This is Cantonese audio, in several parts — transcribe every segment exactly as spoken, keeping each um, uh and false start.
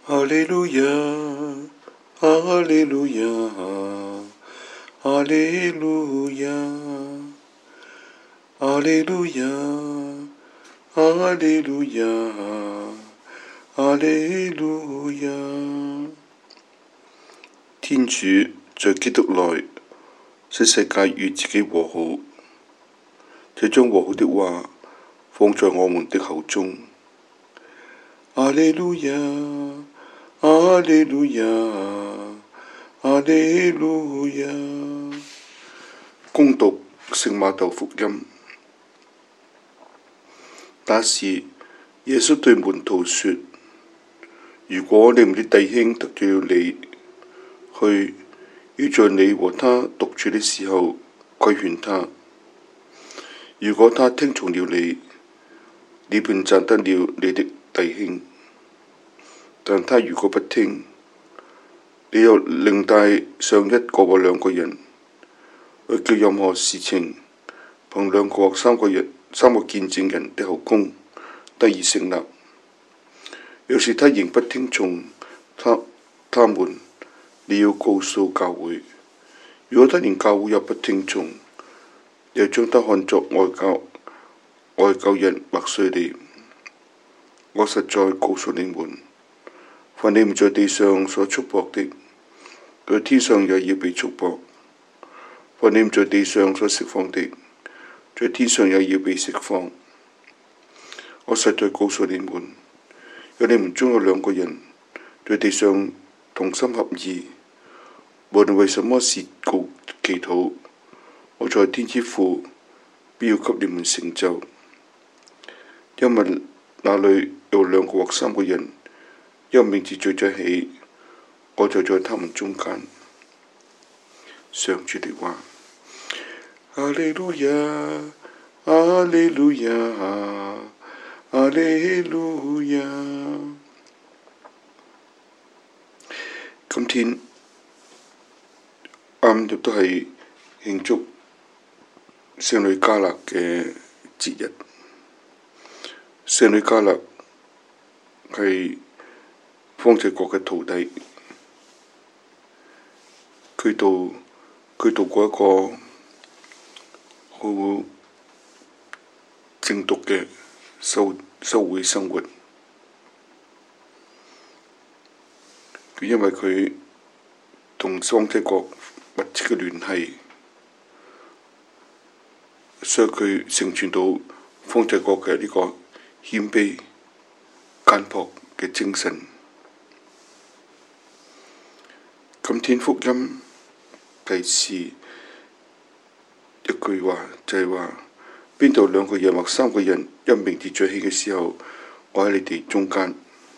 哈利路亞，哈利路亞，哈利路亞，哈利路亞，哈利路亞，哈利路亞。天主在基督內使世界與自己和好，這將和好的話放在我們的口中。哈利路亞，哈利路亞，哈利路亞。恭讀聖瑪竇福音。那時，耶穌對門徒說：如果你們的弟兄得罪了你，去要在你和他獨處的時候規勸他。如果他聽從了你，你便賺得了你的弟兄；但他如果不聽，你又另帶上一個或兩個人，去叫任何事情憑兩個或三個人、三個見證人的口供得以成立。若是他仍不聽從他他們，你要告訴教會。如果他連教會也不聽從，你又將他看作外教外教人或稅吏。我實在告訴你們，凡你們在地上所束縛的，在天上也要被束縛；凡你們在地上所釋放的，在天上也要被釋放。我實在告訴你們，若你們中有兩個人在地上同心合意，無論為什麼事告祈禱，我在天之父必要給你們成就。因為那裏有兩個或三個人因名字聚在一起，我就在他們中間。上主的話。哈利路亞，哈利路亞，哈利路亞。今天啱亦都係慶祝聖女嘉勒嘅節日。聖女嘉勒係方濟各嘅徒弟，佢度佢度過一個好正獨嘅修修會生活。佢因為佢同方濟各密切嘅聯繫，所以佢承傳到方濟各嘅呢個謙卑簡樸嘅精神。今天福音第四一句話就係話，邊度兩個人或三個人因名字聚起嘅時候，我喺你哋中間。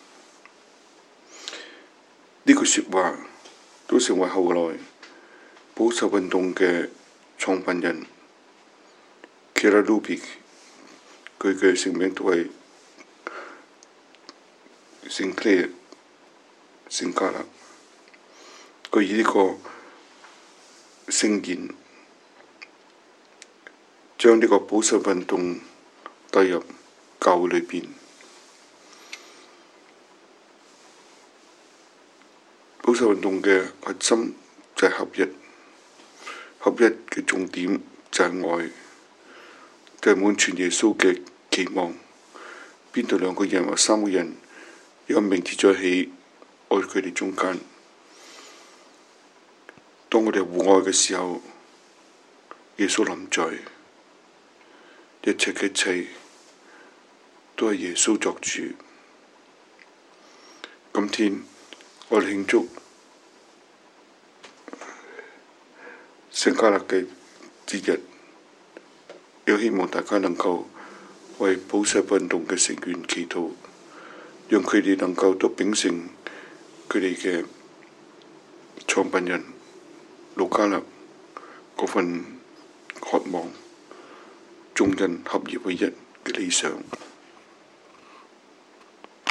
呢句説話都成為後來保守運動嘅創辦人 Chiara Lubich， 佢嘅成名都係聖 Clare 聖嘉勒。佢以呢個聖言將呢個保守運動帶入教會裏邊。保守運動嘅核心就係合一，合一嘅重點就係愛，就係滿全耶穌嘅期望。邊度兩個人或三個人有名字在起，愛佢哋中間。當我哋互愛嘅時候，耶穌臨在，一切嘅一切都係耶穌作主。今天我哋慶祝聖嘉勒嘅節日，亦希望大家能夠為保守運動嘅成員祈禱，讓佢哋能夠都秉承佢哋嘅創辦人盧嘉勒嗰份渴望，眾人合而為一嘅理想。